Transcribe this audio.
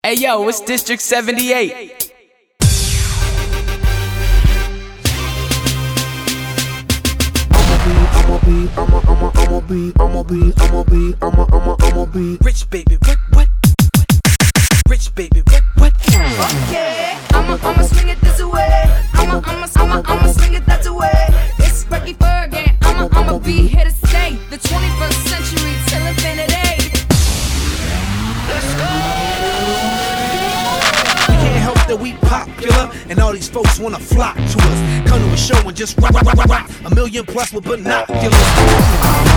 Hey yo, it's District 78. I'ma be rich, baby. What? Rich, baby. What? Okay, I'ma swing it this way. I'ma swing it that way. It's Ricky Fergie. I'ma be here to stay. The 21st century till infinity. Let's go. We can't help that we popular, and all these folks wanna flock to us. Come to a show and just rock. A million plus with binoculars.